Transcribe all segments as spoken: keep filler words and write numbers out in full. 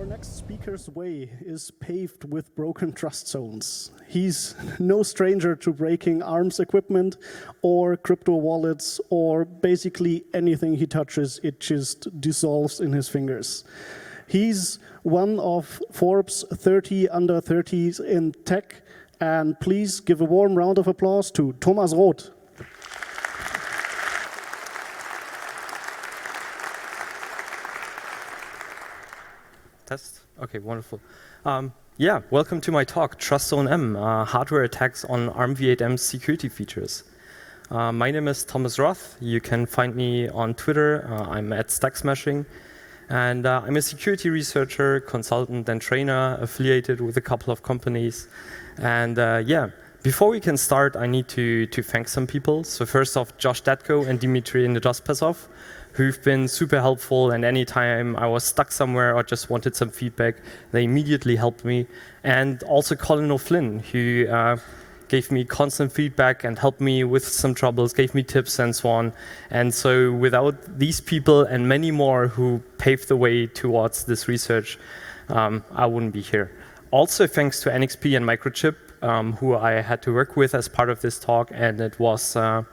Our next speaker's way is paved with broken trust zones. He's no stranger to breaking ARMS equipment or crypto wallets or basically anything he touches, it just dissolves in his fingers. He's one of Forbes thirty under thirties in tech, and please give a warm round of applause to Thomas Roth. Test? Okay, wonderful. Um, yeah, welcome to my talk, TrustZone M, uh, hardware attacks on ARM v eight M's security features. Uh, my name is Thomas Roth. You can find me on Twitter. Uh, I'm at Stack Smashing. And uh, I'm a security researcher, consultant, and trainer affiliated with a couple of companies. And uh, yeah, before we can start, I need to, to thank some people. So first off, Josh Datko and Dimitri Nedospasov, who've been super helpful, and anytime I was stuck somewhere or just wanted some feedback, they immediately helped me. And also Colin O'Flynn, who uh, gave me constant feedback and helped me with some troubles, gave me tips and so on. And so without these people and many more who paved the way towards this research, um, I wouldn't be here. Also thanks to N X P and Microchip, um, who I had to work with as part of this talk, and it was uh,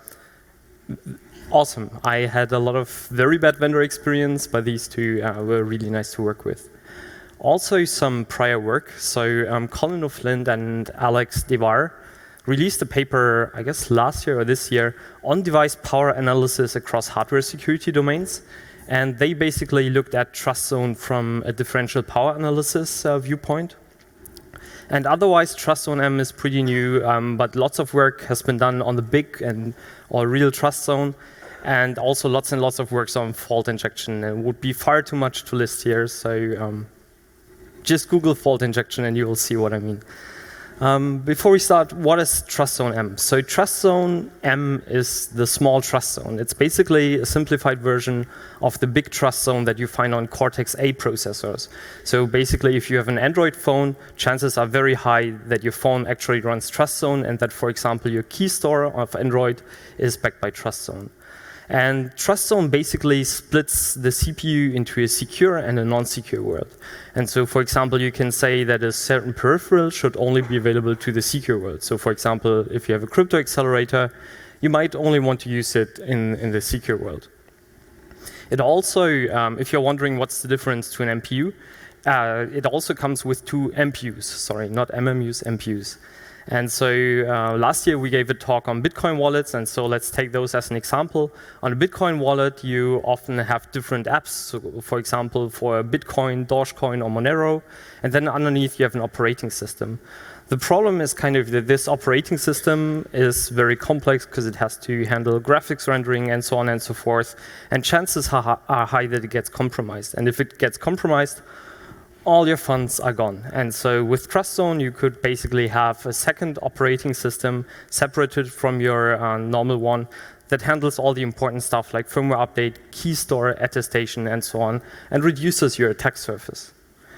awesome. I had a lot of very bad vendor experience, but these two uh, were really nice to work with. Also some prior work. So um, Colin O'Flynn and Alex Devar released a paper, I guess last year or this year, on device power analysis across hardware security domains. And they basically looked at TrustZone from a differential power analysis uh, viewpoint. And otherwise, TrustZone M is pretty new, um, but lots of work has been done on the big and or real TrustZone, and also lots and lots of work on fault injection. It would be far too much to list here, so um, just Google fault injection and you will see what I mean. Um, before we start, what is TrustZone M? So TrustZone M is the small trust zone. It's basically a simplified version of the big trust zone that you find on Cortex A processors. So basically, if you have an Android phone, chances are very high that your phone actually runs TrustZone, and that, for example, your key store of Android is backed by TrustZone. And TrustZone basically splits the C P U into a secure and a non-secure world. And so, for example, you can say that a certain peripheral should only be available to the secure world. So, for example, if you have a crypto accelerator, you might only want to use it in, in the secure world. It also, um, if you're wondering what's the difference to an M P U, uh, it also comes with two M P Us, sorry, not M M Us, M P Us. And so uh, last year we gave a talk on Bitcoin wallets, and so let's take those as an example. On a Bitcoin wallet, you often have different apps, so for example, for Bitcoin, Dogecoin, or Monero, and then underneath you have an operating system. The problem is kind of that this operating system is very complex because it has to handle graphics rendering and so on and so forth, and chances are high that it gets compromised. And if it gets compromised, all your funds are gone. And so with TrustZone, you could basically have a second operating system separated from your uh, normal one that handles all the important stuff like firmware update, key store, attestation, and so on, and reduces your attack surface.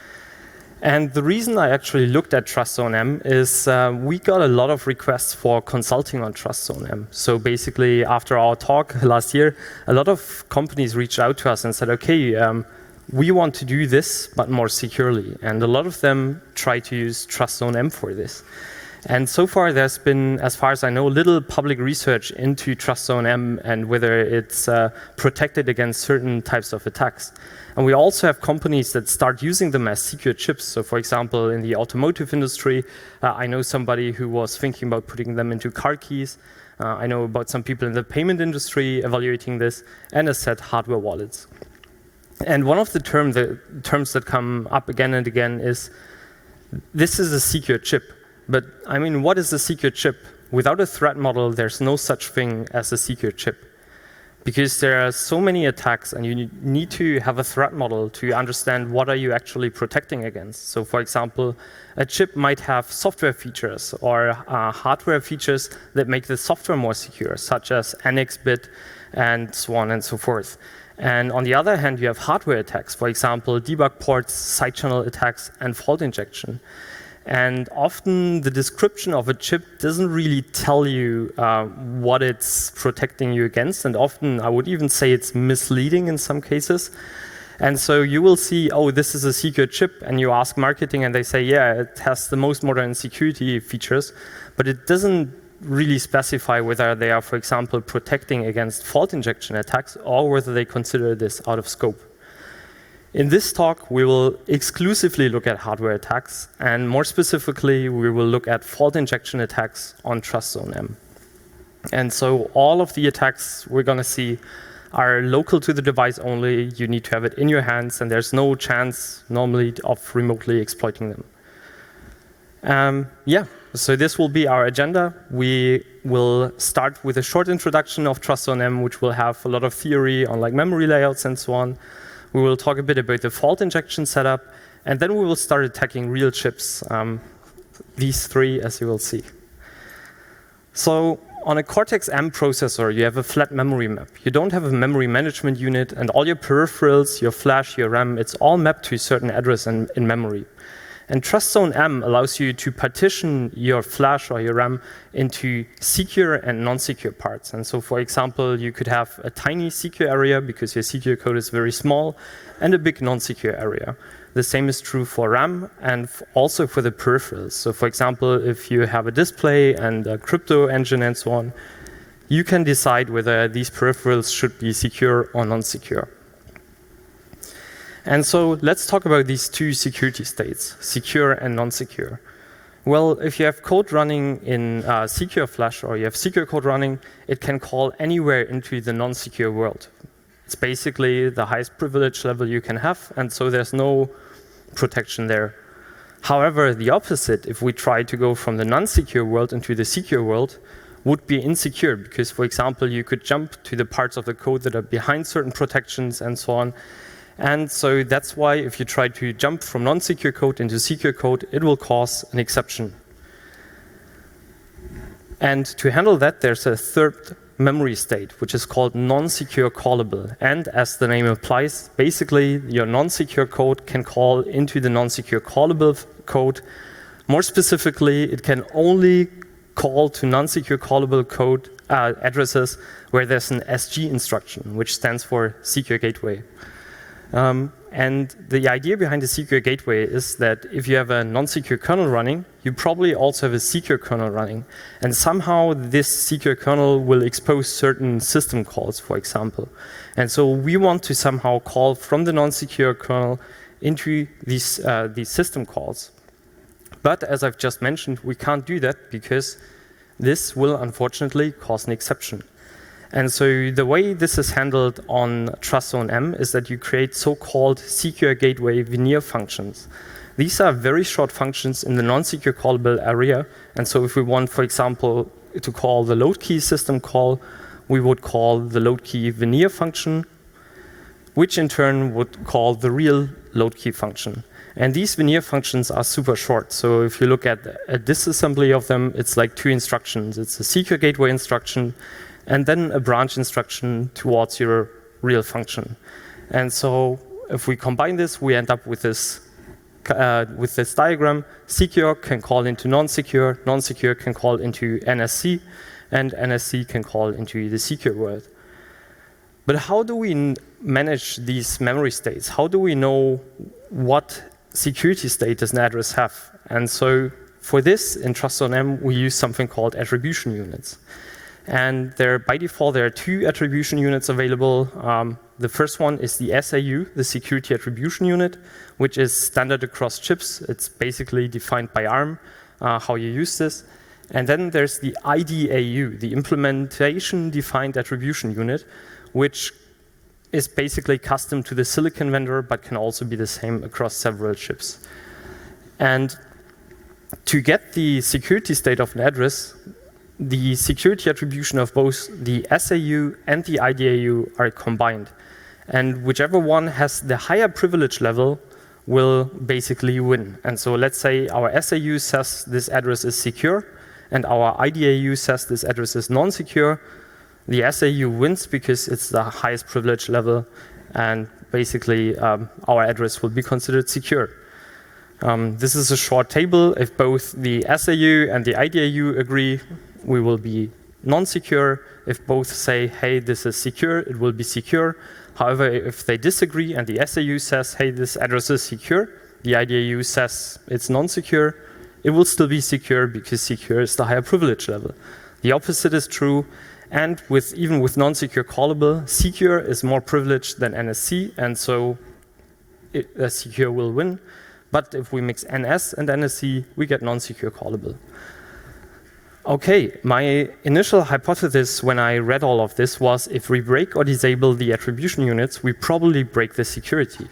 And the reason I actually looked at TrustZone M is uh, we got a lot of requests for consulting on TrustZone M. So basically, after our talk last year, a lot of companies reached out to us and said, okay, um, we want to do this, but more securely. And a lot of them try to use TrustZone M for this. And so far, there's been, as far as I know, little public research into TrustZone M and whether it's uh, protected against certain types of attacks. And we also have companies that start using them as secure chips. So for example, in the automotive industry, uh, I know somebody who was thinking about putting them into car keys. Uh, I know about some people in the payment industry evaluating this, and as said, hardware wallets. And one of the, term, the terms that come up again and again is, this is a secure chip. But I mean, what is a secure chip? Without a threat model, there's no such thing as a secure chip. Because there are so many attacks, and you need to have a threat model to understand what are you actually protecting against. So for example, a chip might have software features or uh, hardware features that make the software more secure, such as N X bit and so on and so forth. And on the other hand, you have hardware attacks, for example, debug ports, side channel attacks, and fault injection. And often the description of a chip doesn't really tell you uh, what it's protecting you against. And often I would even say it's misleading in some cases. And so you will see, oh, this is a secure chip, and you ask marketing, and they say, yeah, it has the most modern security features, but it doesn't really specify whether they are, for example, protecting against fault injection attacks, or whether they consider this out of scope. In this talk, we will exclusively look at hardware attacks, and more specifically, we will look at fault injection attacks on TrustZone M. And so all of the attacks we're going to see are local to the device only. You need to have it in your hands, and there's no chance normally of remotely exploiting them. Um, yeah, so this will be our agenda. We will start with a short introduction of TrustZone M, which will have a lot of theory on like memory layouts and so on. We will talk a bit about the fault injection setup, and then we will start attacking real chips. Um, these three, as you will see. So on a Cortex M processor, you have a flat memory map. You don't have a memory management unit, and all your peripherals, your flash, your RAM, it's all mapped to a certain address in, in memory. And TrustZone M allows you to partition your flash or your RAM into secure and non-secure parts. And so, for example, you could have a tiny secure area because your secure code is very small, and a big non-secure area. The same is true for RAM and also for the peripherals. So, for example, if you have a display and a crypto engine and so on, you can decide whether these peripherals should be secure or non-secure. And so let's talk about these two security states, secure and non-secure. Well, if you have code running in uh, secure flash or you have secure code running, it can call anywhere into the non-secure world. It's basically the highest privilege level you can have, and so there's no protection there. However, the opposite, if we try to go from the non-secure world into the secure world, would be insecure because, for example, you could jump to the parts of the code that are behind certain protections and so on. And so that's why if you try to jump from non-secure code into secure code, it will cause an exception. And to handle that, there's a third memory state, which is called non-secure callable. And as the name implies, basically your non-secure code can call into the non-secure callable code. More specifically, it can only call to non-secure callable code uh, addresses where there's an S G instruction, which stands for secure gateway. Um, and the idea behind the secure gateway is that if you have a non-secure kernel running, you probably also have a secure kernel running. And somehow this secure kernel will expose certain system calls, for example. And so we want to somehow call from the non-secure kernel into these, uh, these system calls. But as I've just mentioned, we can't do that because this will unfortunately cause an exception. And so the way this is handled on TrustZone M is that you create so-called secure gateway veneer functions. These are very short functions in the non-secure callable area. And so if we want, for example, to call the load key system call, we would call the load key veneer function, which in turn would call the real load key function. And these veneer functions are super short. So if you look at a disassembly of them, it's like two instructions. It's a secure gateway instruction, and then a branch instruction towards your real function. And so if we combine this, we end up with this, uh, with this diagram. Secure can call into non-secure, non-secure can call into N S C, and N S C can call into the secure world. But how do we manage these memory states? How do we know what security state does an address have? And so for this, in TrustZone M, we use something called attribution units. And there, by default, there are two attribution units available. Um, the first one is the S A U, the Security Attribution Unit, which is standard across chips. It's basically defined by ARM, uh, how you use this. And then there's the I D A U, the Implementation Defined Attribution Unit, which is basically custom to the silicon vendor, but can also be the same across several chips. And to get the security state of an address, the security attribution of both the S A U and the I D A U are combined. And whichever one has the higher privilege level will basically win. And so let's say our S A U says this address is secure, and our I D A U says this address is non-secure. The S A U wins because it's the highest privilege level, and basically um, our address will be considered secure. Um, this is a short table. If both the S A U and the I D A U agree, we will be non-secure. If both say, hey, this is secure, it will be secure. However, if they disagree and the S A U says, hey, this address is secure, the I D A U says it's non-secure, it will still be secure because secure is the higher privilege level. The opposite is true, and with even with non-secure callable, secure is more privileged than N S C, and so it, uh, secure will win. But if we mix N S and N S C, we get non-secure callable. Okay, my initial hypothesis when I read all of this was if we break or disable the attribution units, we probably break the security.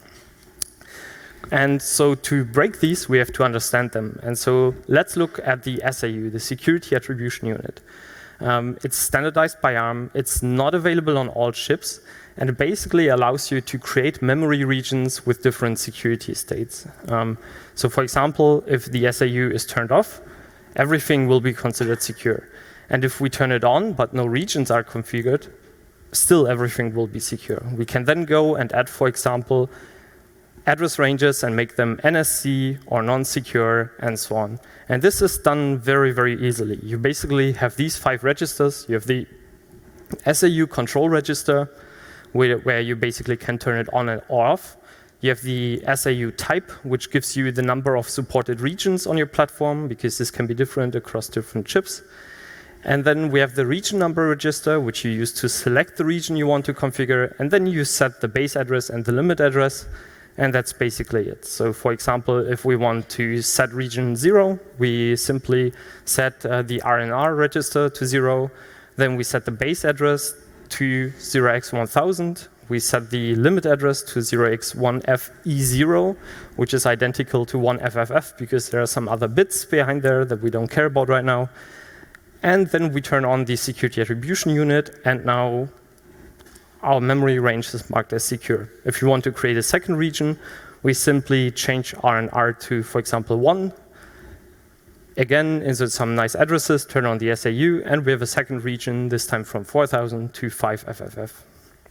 And so to break these, we have to understand them. And so let's look at the S A U, the Security Attribution Unit. Um, it's standardized by ARM. It's not available on all chips. And it basically allows you to create memory regions with different security states. Um, so for example, if the S A U is turned off, everything will be considered secure. And if we turn it on, but no regions are configured, still everything will be secure. We can then go and add, for example, address ranges and make them N S C or non-secure and so on. And this is done very, very easily. You basically have these five registers. You have the S A U control register, where, where you basically can turn it on or off. You have the S A U type, which gives you the number of supported regions on your platform, because this can be different across different chips. And then we have the region number register, which you use to select the region you want to configure. And then you set the base address and the limit address. And that's basically it. So for example, if we want to set region zero, we simply set uh, the R N R register to zero. Then we set the base address to zero x one thousand. We set the limit address to zero x one F E zero, which is identical to one F F F because there are some other bits behind there that we don't care about right now. And then we turn on the security attribution unit, and now our memory range is marked as secure. If you want to create a second region, we simply change R N R to, for example, one. Again, insert some nice addresses, turn on the S A U, and we have a second region, this time from four thousand to five F F F.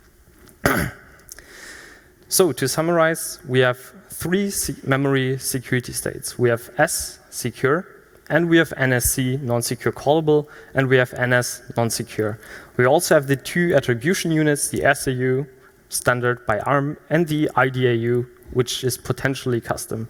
So to summarize, we have three se memory security states. We have S, secure, and we have N S C, non-secure callable, and we have N S, non-secure. We also have the two attribution units, the S A U, standard by ARM, and the I D A U, which is potentially custom.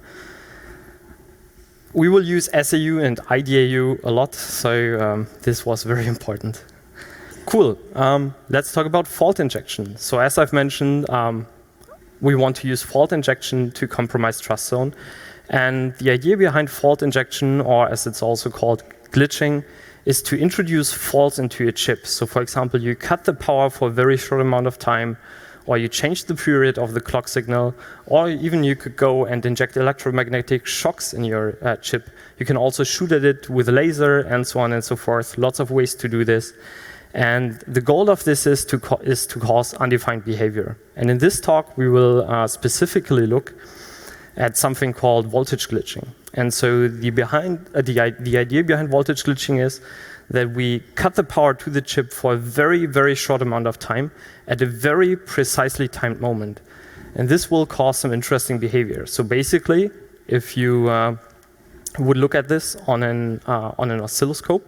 We will use S A U and I D A U a lot, so um, this was very important. Cool. Um, let's talk about fault injection. So as I've mentioned, um, we want to use fault injection to compromise trust zone. And the idea behind fault injection, or as it's also called, glitching, is to introduce faults into a chip. So for example, you cut the power for a very short amount of time, or you change the period of the clock signal, or even you could go and inject electromagnetic shocks in your uh, chip. You can also shoot at it with a laser and so on and so forth. Lots of ways to do this. And the goal of this is to, co is to cause undefined behavior. And in this talk, we will uh, specifically look at something called voltage glitching. And so the, behind, uh, the, the idea behind voltage glitching is that we cut the power to the chip for a very, very short amount of time at a very precisely timed moment. And this will cause some interesting behavior. So basically, if you uh, would look at this on an, uh, on an oscilloscope,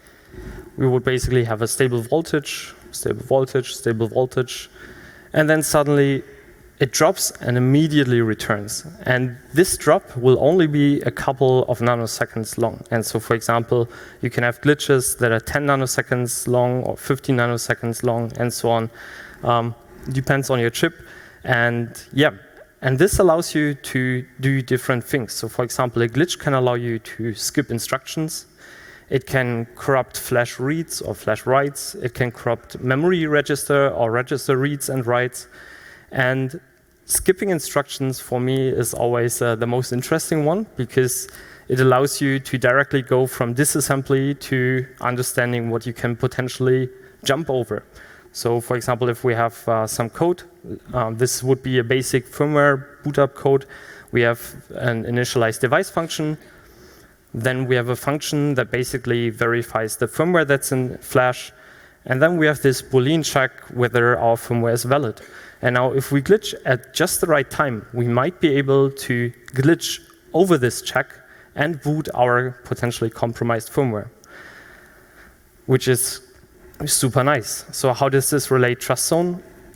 we would basically have a stable voltage, stable voltage, stable voltage, and then suddenly it drops and immediately returns. And this drop will only be a couple of nanoseconds long. And so, for example, you can have glitches that are ten nanoseconds long or fifteen nanoseconds long and so on. Um, depends on your chip. And yeah, and this allows you to do different things. So for example, a glitch can allow you to skip instructions. It can corrupt flash reads or flash writes. It can corrupt memory register or register reads and writes. And skipping instructions for me is always uh, the most interesting one, because it allows you to directly go from disassembly to understanding what you can potentially jump over. So for example, if we have uh, some code, uh, this would be a basic firmware boot up code. We have an initialize device function. Then we have a function that basically verifies the firmware that's in Flash. And then we have this Boolean check whether our firmware is valid. And now if we glitch at just the right time, we might be able to glitch over this check and boot our potentially compromised firmware, which is super nice. So how does this relate trust zone?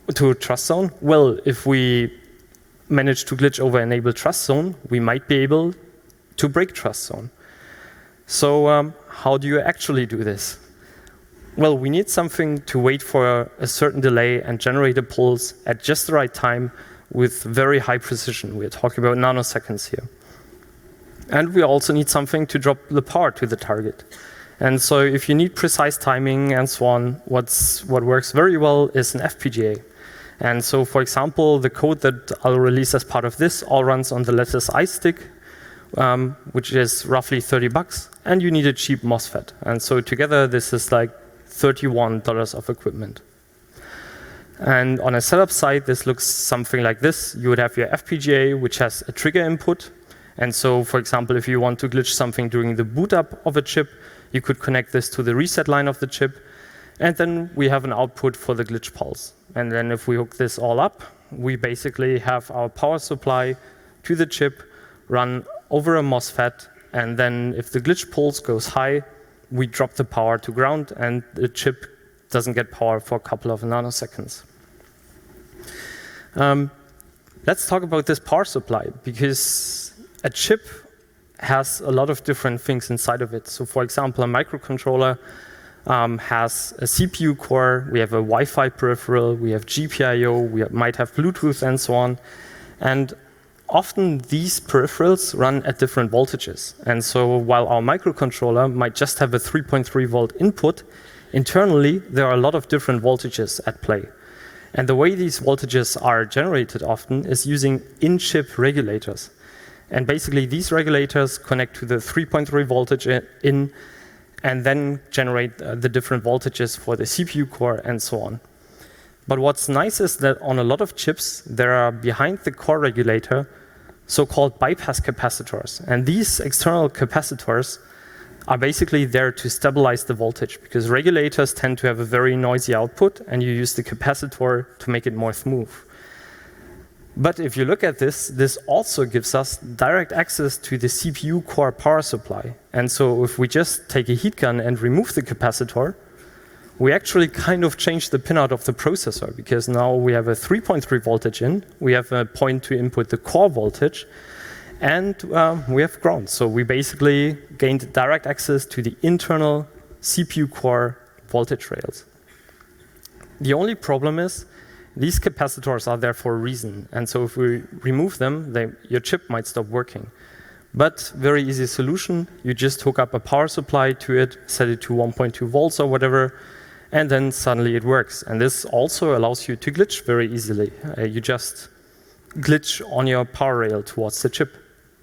to trust zone? Well, if we manage to glitch over enable trust zone, we might be able to break trust zone. So um, how do you actually do this? Well, we need something to wait for a certain delay and generate a pulse at just the right time with very high precision. We're talking about nanoseconds here. And we also need something to drop the power to the target. And so if you need precise timing and so on, what's, what works very well is an F P G A. And so, for example, the code that I'll release as part of this all runs on the Lattice iStick, um, which is roughly thirty bucks, and you need a cheap MOSFET. And so together, this is like thirty-one dollars of equipment. And on a setup side, this looks something like this. You would have your F P G A, which has a trigger input. And so, for example, if you want to glitch something during the boot up of a chip, you could connect this to the reset line of the chip. And then we have an output for the glitch pulse. And then if we hook this all up, we basically have our power supply to the chip run over a MOSFET. And then if the glitch pulse goes high, we drop the power to ground, and the chip doesn't get power for a couple of nanoseconds. Um, let's talk about this power supply, because a chip has a lot of different things inside of it. So for example, a microcontroller um, has a C P U core, we have a Wi-Fi peripheral, we have G P I O, we might have Bluetooth and so on. And often these peripherals run at different voltages. And so while our microcontroller might just have a three point three volt input, internally there are a lot of different voltages at play. And the way these voltages are generated often is using in-chip regulators. And basically these regulators connect to the three point three voltage in and then generate uh, the different voltages for the C P U core and so on. But what's nice is that on a lot of chips, there are behind the core regulator so-called bypass capacitors. And these external capacitors are basically there to stabilize the voltage, because regulators tend to have a very noisy output, and you use the capacitor to make it more smooth. But if you look at this, this also gives us direct access to the C P U core power supply. And so if we just take a heat gun and remove the capacitor, we actually kind of change the pinout of the processor, because now we have a three point three voltage in, we have a point to input the core voltage, and uh, we have ground. So we basically gained direct access to the internal C P U core voltage rails. The only problem is these capacitors are there for a reason. And so if we remove them, they, your chip might stop working. But very easy solution, you just hook up a power supply to it, set it to one point two volts or whatever, and then suddenly it works. And this also allows you to glitch very easily. Uh, you just glitch on your power rail towards the chip.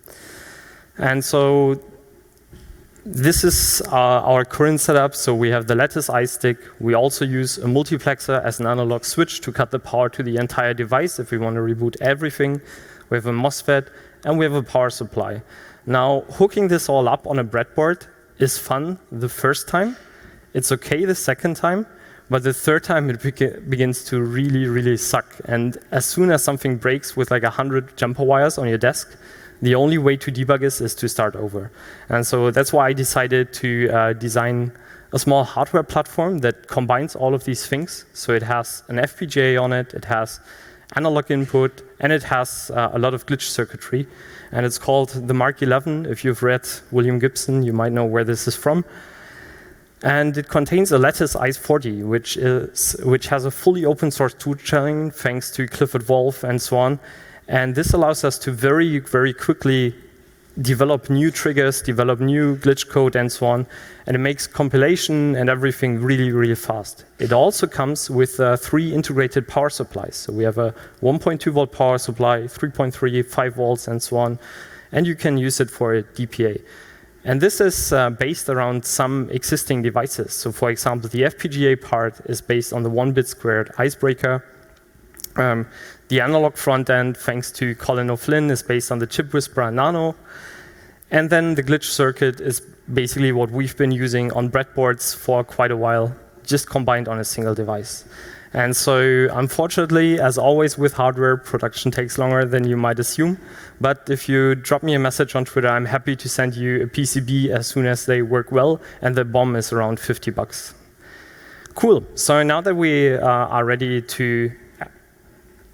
And so this is uh, our current setup. So we have the Lattice iStick. We also use a multiplexer as an analog switch to cut the power to the entire device if we want to reboot everything. We have a MOSFET, and we have a power supply. Now, hooking this all up on a breadboard is fun the first time. It's okay the second time, but the third time it be- begins to really, really suck. And as soon as something breaks with like one hundred jumper wires on your desk, the only way to debug this is to start over. And so that's why I decided to uh, design a small hardware platform that combines all of these things. So it has an F P G A on it, it has analog input, and it has uh, a lot of glitch circuitry. And it's called the Mark eleven. If you've read William Gibson, you might know where this is from. And it contains a Lattice I forty, which, is, which has a fully open source toolchain thanks to Clifford Wolf and so on. And this allows us to very, very quickly develop new triggers, develop new glitch code and so on. And it makes compilation and everything really, really fast. It also comes with uh, three integrated power supplies. So we have a one point two volt power supply, three point three, five volts and so on. And you can use it for a D P A. And this is uh, based around some existing devices. So for example, the F P G A part is based on the one bit squared Icebreaker. Um, the analog front end, thanks to Colin O'Flynn, is based on the ChipWhisperer Nano. And then the glitch circuit is basically what we've been using on breadboards for quite a while, just combined on a single device. And so, unfortunately, as always with hardware, production takes longer than you might assume. But if you drop me a message on Twitter, I'm happy to send you a P C B as soon as they work well, and the BOM is around fifty bucks. Cool. So now that we uh, are ready to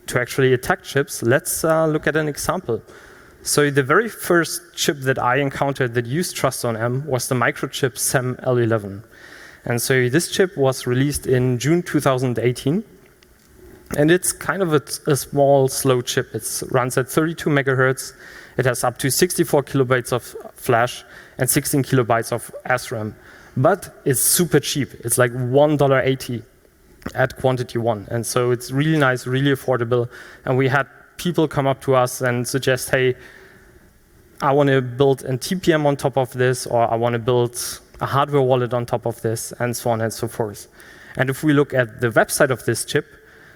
to actually attack chips, let's uh, look at an example. So the very first chip that I encountered that used TrustZone M was the microchip S E M L eleven. And so this chip was released in June two thousand eighteen. And it's kind of a, a small, slow chip. It runs at thirty-two megahertz. It has up to sixty-four kilobytes of flash and sixteen kilobytes of S RAM. But it's super cheap. It's like one dollar eighty at quantity one. And so it's really nice, really affordable. And we had people come up to us and suggest, hey, I want to build a T P M on top of this, or I want to build a hardware wallet on top of this, and so on and so forth. And if we look at the website of this chip,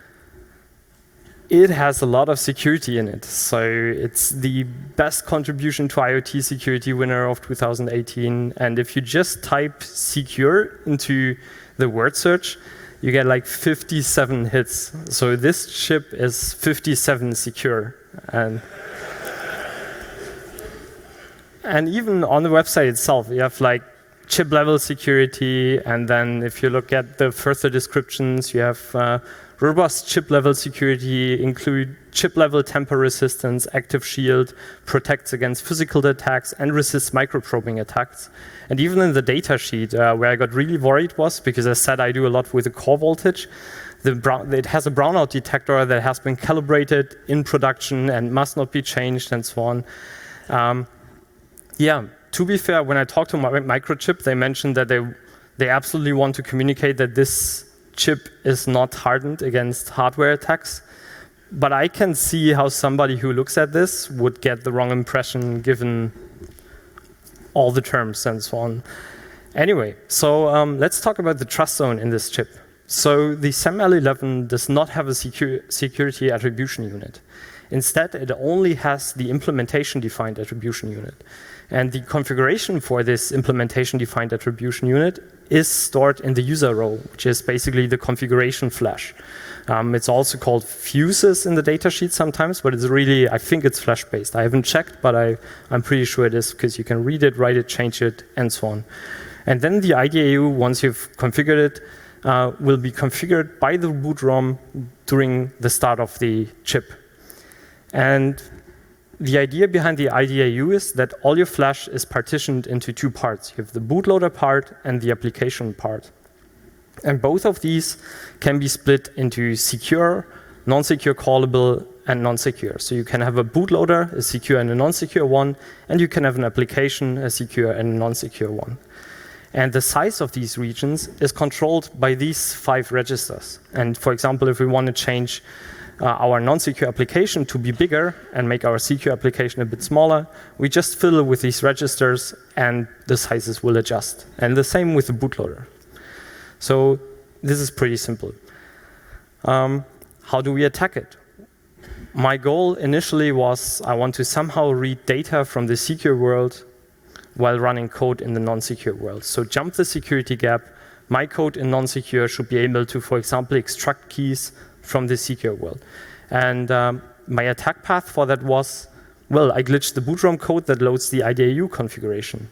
it has a lot of security in it. So it's the best contribution to IoT security winner of two thousand eighteen. And if you just type secure into the word search, you get like fifty-seven hits. So this chip is fifty-seven secure. And, and even on the website itself, you have like chip level security. And then if you look at the further descriptions, you have uh, robust chip level security, include chip level tamper resistance, active shield, protects against physical attacks, and resists microprobing attacks. And even in the data sheet, uh, where I got really worried was, because I said I do a lot with the core voltage, the brown, it has a brownout detector that has been calibrated in production and must not be changed and so on. Um, yeah, to be fair, when I talked to my Microchip, they mentioned that they, they absolutely want to communicate that this chip is not hardened against hardware attacks. But I can see how somebody who looks at this would get the wrong impression given all the terms and so on. Anyway, so um, let's talk about the trust zone in this chip. So the S E M L eleven does not have a secu security attribution unit. Instead, it only has the implementation-defined attribution unit. And the configuration for this implementation-defined attribution unit is stored in the user row, which is basically the configuration flash. Um, it's also called fuses in the datasheet sometimes, but it's really, I think it's flash-based. I haven't checked, but I, I'm pretty sure it is, because you can read it, write it, change it, and so on. And then the I D A U, once you've configured it, uh, will be configured by the boot ROM during the start of the chip. And the idea behind the I D A U is that all your flash is partitioned into two parts. You have the bootloader part and the application part. And both of these can be split into secure, non-secure callable, and non-secure. So you can have a bootloader, a secure and a non-secure one, and you can have an application, a secure and a non-secure one. And the size of these regions is controlled by these five registers. And for example, if we want to change Uh, our non-secure application to be bigger and make our secure application a bit smaller, we just fiddle with these registers and the sizes will adjust. And the same with the bootloader. So this is pretty simple. Um, how do we attack it? My goal initially was I want to somehow read data from the secure world while running code in the non-secure world. So jump the security gap. My code in non-secure should be able to, for example, extract keys from the secure world. And um, my attack path for that was, well, I glitched the boot ROM code that loads the I D A U configuration.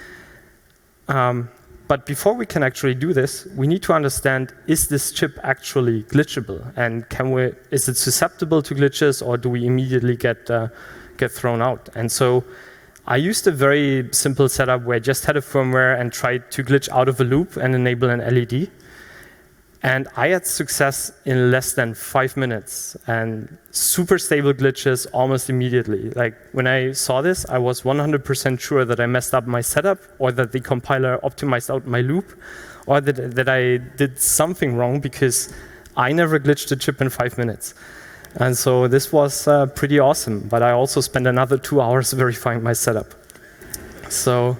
Um, but before we can actually do this, we need to understand, is this chip actually glitchable? And can we, is it susceptible to glitches, or do we immediately get, uh, get thrown out? And so I used a very simple setup where I just had a firmware and tried to glitch out of a loop and enable an L E D. And I had success in less than five minutes and super stable glitches almost immediately. Like when I saw this, I was one hundred percent sure that I messed up my setup, or that the compiler optimized out my loop, or that, that I did something wrong, because I never glitched a chip in five minutes. And so this was uh, pretty awesome. But I also spent another two hours verifying my setup. So.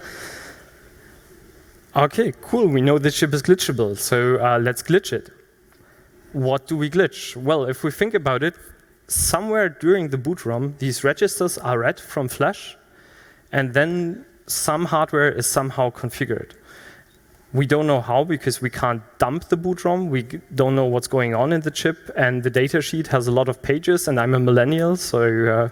Okay, cool, we know this chip is glitchable, so uh, let's glitch it. What do we glitch? Well, if we think about it, somewhere during the boot ROM, these registers are read from flash, and then some hardware is somehow configured. We don't know how, because we can't dump the boot ROM, we don't know what's going on in the chip, and the datasheet has a lot of pages, and I'm a millennial, so uh,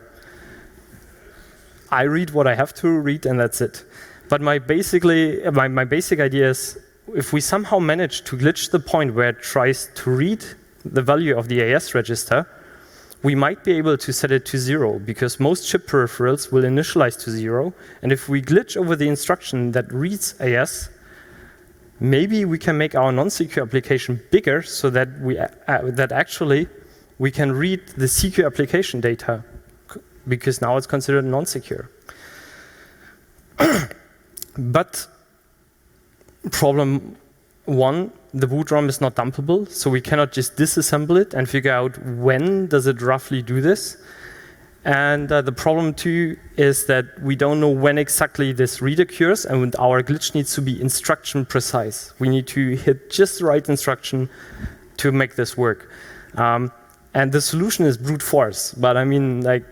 I read what I have to read, and that's it. But my, basically, my, my basic idea is, if we somehow manage to glitch the point where it tries to read the value of the A S register, we might be able to set it to zero because most chip peripherals will initialize to zero. And if we glitch over the instruction that reads A S, maybe we can make our non-secure application bigger so that we uh, that actually we can read the secure application data because now it's considered non-secure. But problem one, the boot ROM is not dumpable, so we cannot just disassemble it and figure out when does it roughly do this. And uh, the problem two is that we don't know when exactly this read occurs, and our glitch needs to be instruction precise. We need to hit just the right instruction to make this work. Um, and the solution is brute force, but I mean, like,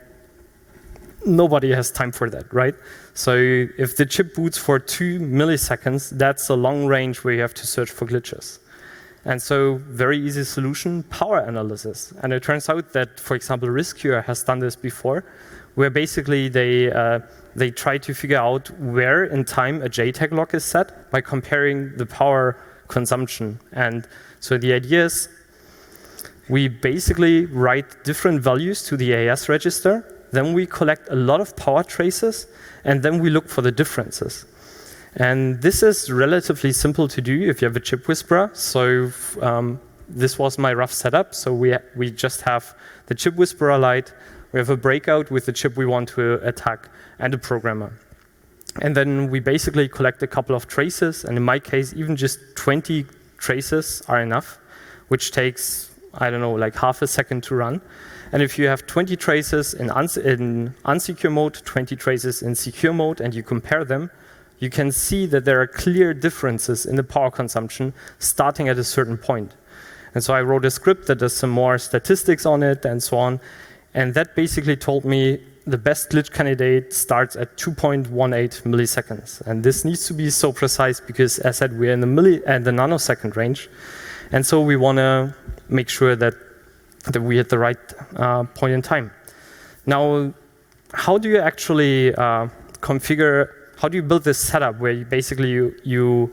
nobody has time for that, right? So if the chip boots for two milliseconds, that's a long range where you have to search for glitches. And so very easy solution, power analysis. And it turns out that, for example, RISCure has done this before, where basically they, uh, they try to figure out where in time a J TAG lock is set by comparing the power consumption. And so the idea is we basically write different values to the A S register. Then we collect a lot of power traces, and then we look for the differences. And this is relatively simple to do if you have a chip whisperer. So um, this was my rough setup. So we, we just have the chip whisperer light, we have a breakout with the chip we want to attack, and a programmer. And then we basically collect a couple of traces, and in my case, even just twenty traces are enough, which takes, I don't know, like half a second to run. And if you have twenty traces in, uns in unsecure mode, twenty traces in secure mode, and you compare them, you can see that there are clear differences in the power consumption starting at a certain point. And so I wrote a script that does some more statistics on it and so on. And that basically told me the best glitch candidate starts at two point one eight milliseconds. And this needs to be so precise because, as I said, we're in the, milli and the nanosecond range. And so we want to make sure that that we hit the right uh, point in time. Now, how do you actually uh, configure, how do you build this setup where you basically you, you,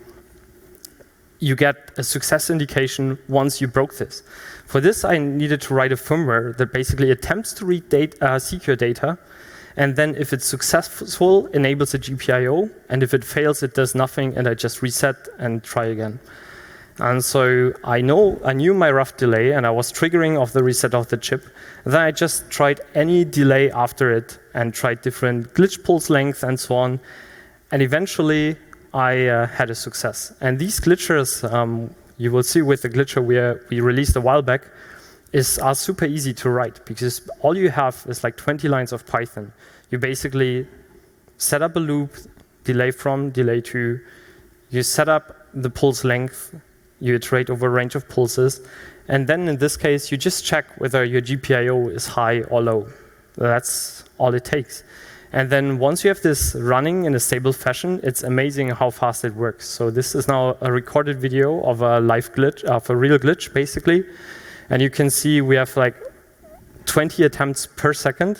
you get a success indication once you broke this? For this, I needed to write a firmware that basically attempts to read data, uh, secure data, and then if it's successful, enables a G P I O, and if it fails, it does nothing, and I just reset and try again. And so I know I knew my rough delay, and I was triggering off the reset of the chip. Then I just tried any delay after it and tried different glitch pulse lengths and so on. And eventually, I uh, had a success. And these glitchers, um, you will see with the glitcher we, uh, we released a while back, is are super easy to write because all you have is like twenty lines of Python. You basically set up a loop, delay from, delay to. You set up the pulse length. You iterate over a range of pulses, and then in this case, you just check whether your G P I O is high or low. That's all it takes. And then once you have this running in a stable fashion, it's amazing how fast it works. So this is now a recorded video of a live glitch, of a real glitch, basically. And you can see we have like twenty attempts per second.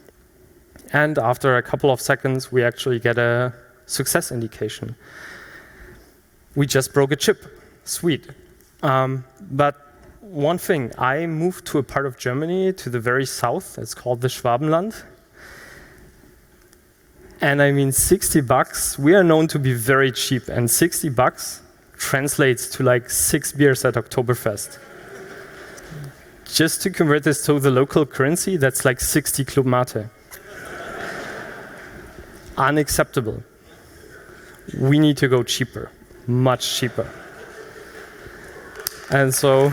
And after a couple of seconds, we actually get a success indication. We just broke a chip. Sweet. Um, but one thing, I moved to a part of Germany to the very south. It's called the Schwabenland. And I mean, sixty bucks, we are known to be very cheap. And sixty bucks translates to like six beers at Oktoberfest. Just to convert this to the local currency, that's like sixty Club Mate. Unacceptable. We need to go cheaper, much cheaper. And so,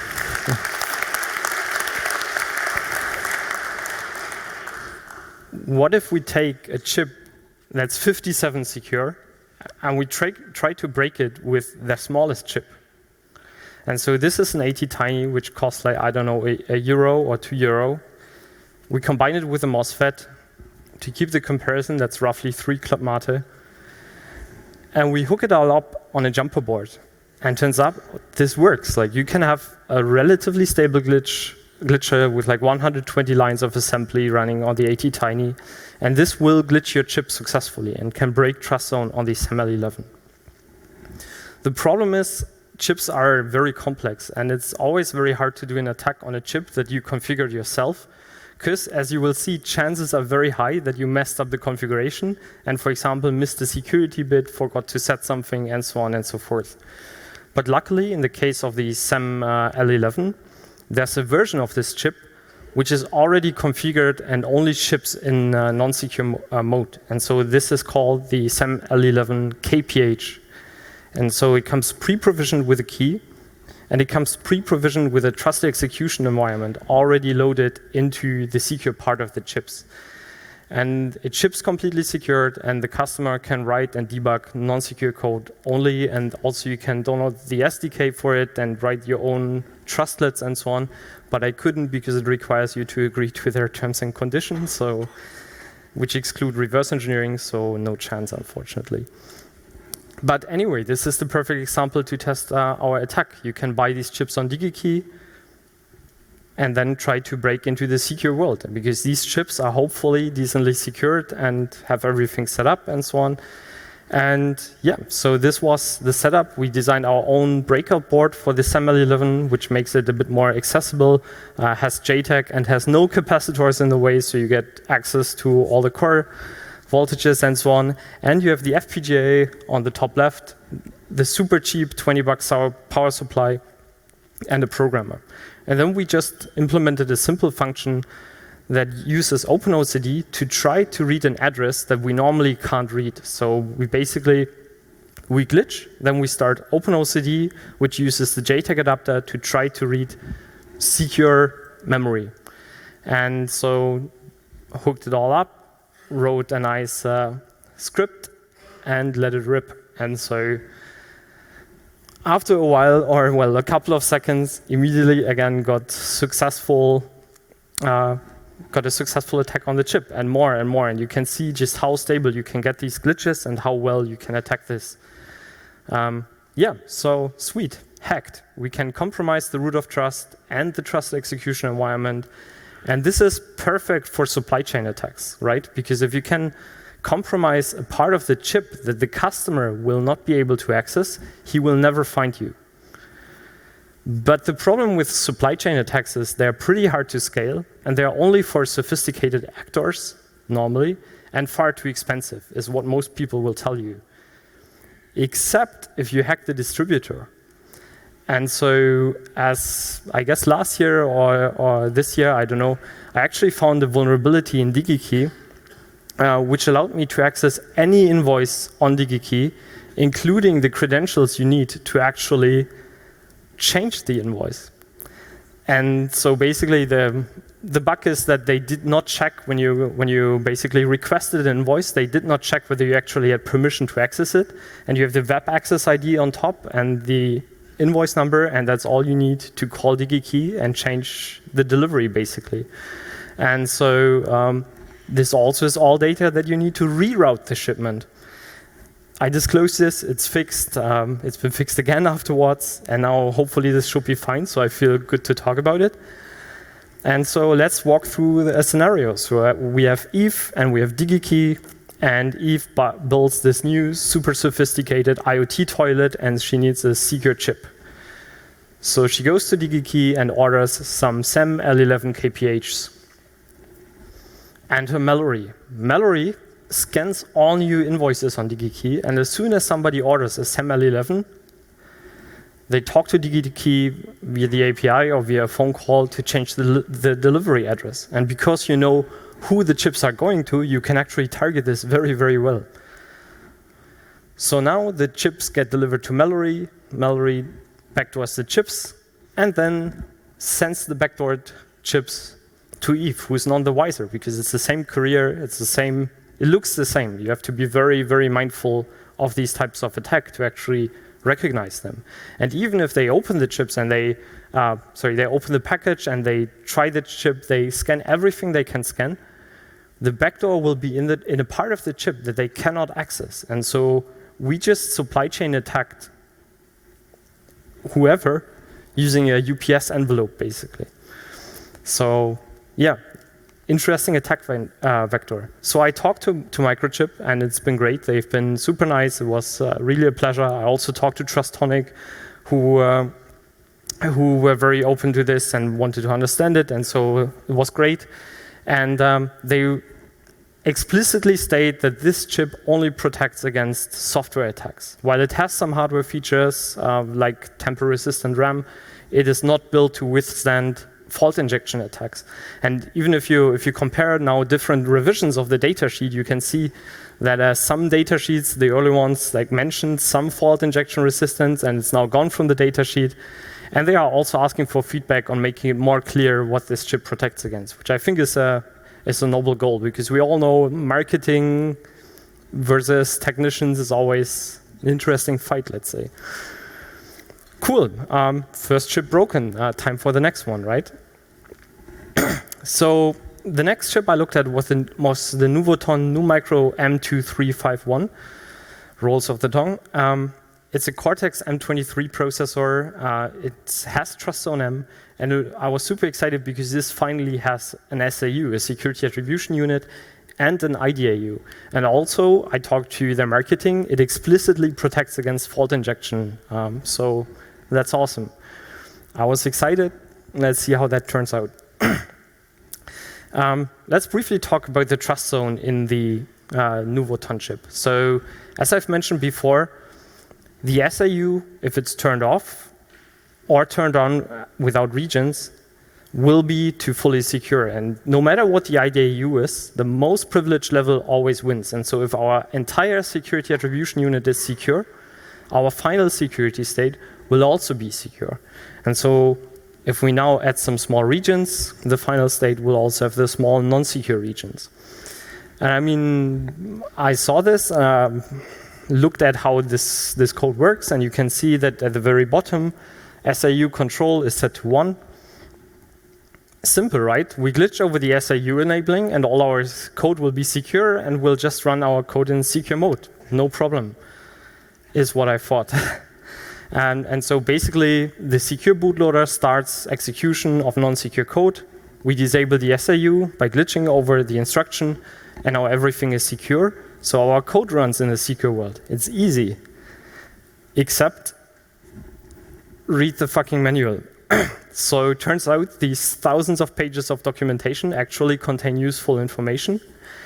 what if we take a chip that's fifty-seven secure and we try, try to break it with the smallest chip? And so this is an ATtiny, which costs like, I don't know, a, a euro or two euro. We combine it with a MOSFET to keep the comparison, that's roughly three Club Mate. And we hook it all up on a jumper board. And turns out this works. Like you can have a relatively stable glitch glitcher with like one hundred twenty lines of assembly running on the ATtiny, and this will glitch your chip successfully and can break trust zone on the SAML eleven. The problem is chips are very complex, and it's always very hard to do an attack on a chip that you configured yourself, because as you will see, chances are very high that you messed up the configuration and, for example, missed a security bit, forgot to set something, and so on and so forth. But luckily, in the case of the S E M uh, L eleven, there's a version of this chip which is already configured and only ships in uh, non-secure mo uh, mode. And so this is called the S E M L eleven K P H. And so it comes pre-provisioned with a key, and it comes pre-provisioned with a trusted execution environment already loaded into the secure part of the chips. And it ships completely secured, and the customer can write and debug non-secure code only, and also you can download the S D K for it and write your own trustlets and so on. But I couldn't because it requires you to agree to their terms and conditions, so which exclude reverse engineering, so no chance, unfortunately. But anyway, this is the perfect example to test uh, our attack. You can buy these chips on DigiKey and then try to break into the secure world, because these chips are hopefully decently secured and have everything set up and so on. And yeah, so this was the setup. We designed our own breakout board for the S E M L eleven, which makes it a bit more accessible, uh, has J TAG and has no capacitors in the way, so you get access to all the core voltages and so on. And you have the F P G A on the top left, the super cheap twenty bucks power supply, and a programmer. And then we just implemented a simple function that uses OpenOCD to try to read an address that we normally can't read. So we basically, we glitch, then we start OpenOCD, which uses the J TAG adapter to try to read secure memory. And so hooked it all up, wrote a nice uh, script, and let it rip. And so after a while, or well, a couple of seconds, immediately again got successful, uh, got a successful attack on the chip, and more and more. And you can see just how stable you can get these glitches and how well you can attack this. Um, yeah, so sweet, hacked. We can compromise the root of trust and the trusted execution environment. And this is perfect for supply chain attacks, right? Because if you can compromise a part of the chip that the customer will not be able to access, he will never find you. But the problem with supply chain attacks is they're pretty hard to scale, and they're only for sophisticated actors, normally, and far too expensive, is what most people will tell you. Except if you hack the distributor. And so, as I guess last year or, or this year, I don't know, I actually found a vulnerability in DigiKey, uh, which allowed me to access any invoice on DigiKey, including the credentials you need to actually change the invoice. And so basically, the the bug is that they did not check when you when you basically requested an invoice. They did not check whether you actually had permission to access it. And you have the web access I D on top and the invoice number, and that's all you need to call DigiKey and change the delivery, basically. And so um, this also is all data that you need to reroute the shipment. I disclosed this, it's fixed, um, it's been fixed again afterwards, and now hopefully this should be fine, so I feel good to talk about it. And so let's walk through the scenario. So uh, we have Eve and we have DigiKey, and Eve builds this new super sophisticated IoT toilet, and she needs a secure chip. So she goes to DigiKey and orders some S E M L eleven K P Hs. And her Mallory. Mallory scans all new invoices on DigiKey, and as soon as somebody orders a S E M L eleven, they talk to DigiKey via the A P I or via a phone call to change the, the delivery address. And because you know who the chips are going to, you can actually target this very, very well. So now the chips get delivered to Mallory, Mallory backdoors the chips, and then sends the backdoored chips to Eve, who's none the wiser, because it's the same courier, it's the same, it looks the same. You have to be very, very mindful of these types of attack to actually recognize them. And even if they open the chips and they, uh, sorry, they open the package and they try the chip, they scan everything they can scan, the backdoor will be in, the, in a part of the chip that they cannot access. And so we just supply chain attacked whoever using a U P S envelope, basically. So yeah, interesting attack uh, vector. So I talked to, to Microchip, and it's been great. They've been super nice. It was uh, really a pleasure. I also talked to Trustonic, who uh, who were very open to this and wanted to understand it, and so it was great. And um, they explicitly state that this chip only protects against software attacks. While it has some hardware features uh, like tamper-resistant RAM, it is not built to withstand fault injection attacks. And even if you if you compare now different revisions of the datasheet, you can see that uh, some datasheets, the early ones, like mentioned some fault injection resistance, and it's now gone from the datasheet. And they are also asking for feedback on making it more clear what this chip protects against, which I think is a is a noble goal, because we all know marketing versus technicians is always an interesting fight, let's say. Cool. Um, first chip broken. Uh, time for the next one, right? So the next chip I looked at was the, was the Nuvoton NuMicro M two three five one. Rolls of the tongue. Um, it's a Cortex M twenty-three processor. Uh, it has TrustZone M, and it, I was super excited because this finally has an S A U, a security attribution unit, and an I D A U. And also, I talked to their marketing. It explicitly protects against fault injection. Um, so that's awesome. I was excited. Let's see how that turns out. um, let's briefly talk about the trust zone in the uh, Nuvoton chip. So as I've mentioned before, the S A U, if it's turned off or turned on without regions, will be to fully secure. And no matter what the I D A U is, the most privileged level always wins. And so if our entire security attribution unit is secure, our final security state will also be secure. And so if we now add some small regions, the final state will also have the small non-secure regions. And I mean, I saw this, um, looked at how this, this code works, and you can see that at the very bottom, S A U control is set to one. Simple, right? We glitch over the S A U enabling, and all our code will be secure, and we'll just run our code in secure mode. No problem, is what I thought. and, and so basically, the secure bootloader starts execution of non-secure code. We disable the S A U by glitching over the instruction, and now everything is secure. So our code runs in a secure world. It's easy, except read the fucking manual. So it turns out these thousands of pages of documentation actually contain useful information.